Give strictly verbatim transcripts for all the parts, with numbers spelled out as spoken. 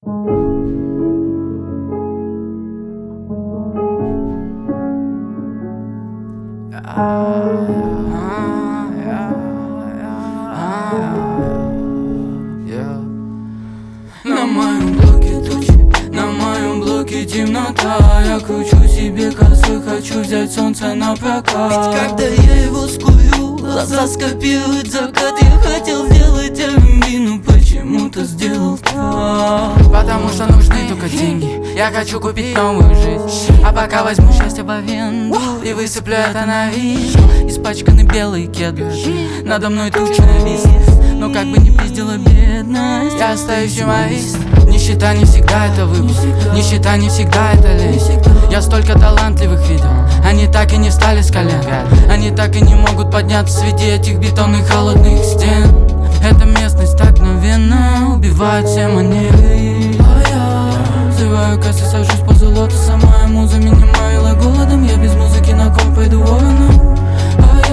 На моем блоке тучи, на моем блоке темнота. Я кручу себе косой, хочу взять солнце на прокат. Ведь когда я его скую, глаза скопируют закат. Я хотел сделать R&B, но почему-то сделал так. Потому что нужны только деньги. Я хочу купить новую жизнь, а пока возьму счастье в аренду и высыплю это на вид. Испачканы белые кеды, надо мной туча нависнет. Но как бы не пиздила бедность, я остаюсь юморист. Нищета не всегда это выпуск, нищета не всегда это лезть. Я столько талантливых видел, они так и не встали с колен. Они так и не могут подняться среди этих бетонных холодных стен. Эта местность так мгновенно убивает все манеры. А я взрываю кассы, сажусь по золоту. Сама муза меня морила голодом. Я без музыки на ком пойду вороном. А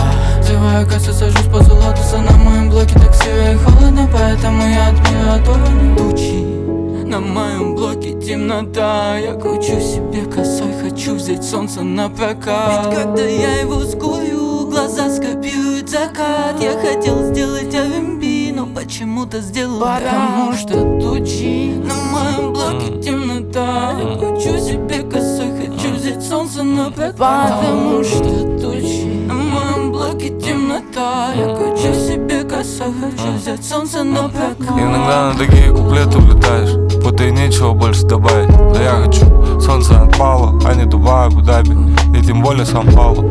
я взрываю кассы, сажусь по золоту. На моем блоке так сыро и холодно, поэтому я от мира оторван. Тучи, на моем блоке темнота. Я кручу себе косой, хочу взять солнце на прокат. Ведь когда я его скую, глаза скопируют закат. Я хотел сделать R&B, но почему-то сделал так. Потому что тучи, на моем блоке темнота. Я кручу себе косой, хочу взять солнце на прокат. потому что тучи, на моем блоке темнота. Я кручу себе косой, хочу взять солнце на прокат. Иногда на такие куплеты улетаешь, будто и нечего больше добавить. Да я хочу солнце над Пало, а не Дубай, Абу-Даби, и тем более Сан-Паулу.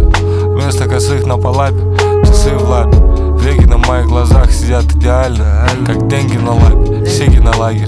Вместо косых на палапе, часы в лапе. Веки на моих глазах сидят идеально, как деньги на лапе, сиги на лагерь,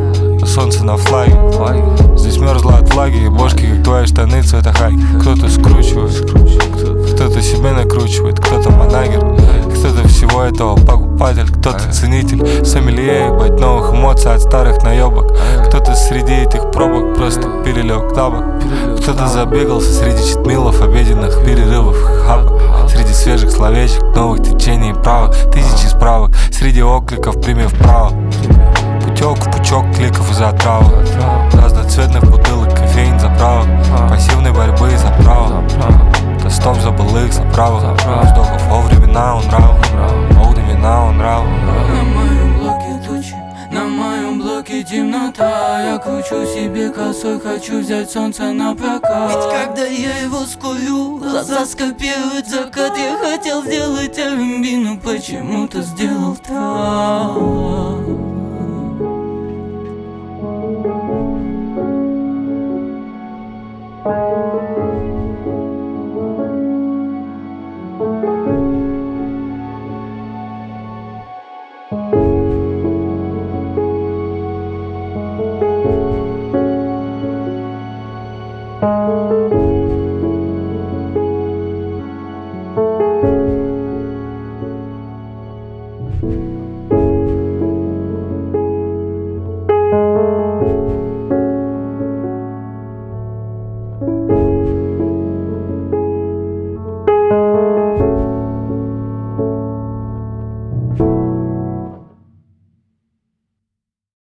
а солнце на флаге. Здесь мерзло от влаги и бошки, как твои штаны цвета хаки. Кто-то скручивает, кто-то себе накручивает, кто-то манагер, кто-то всего этого покупатель, кто-то ценитель, сомелье, ебать новых эмоций от старых наебок. Кто-то среди этих пробок просто перелег на бок. Кто-то забегался среди читмилов, обеденных перерывов, хабок. Среди свежих словечек, новых течений и правок, тысячи справок. Среди окликов прими вправо. Путек в пучок кликов из-за отравы. Разноцветных бутылок, кофеин заправок. Пассивной борьбы за право. Тостов за былых, за право. Вздохов о времена он нрав. О времена он нрав. на моем блоке тучи, на моем блоке темнота. Я кручу себе косой, хочу взять солнце на прокат. Ведь когда я его скую, глаза скопируют закат. Я хотел сделать R&B, но почему-то сделал так. Thank you.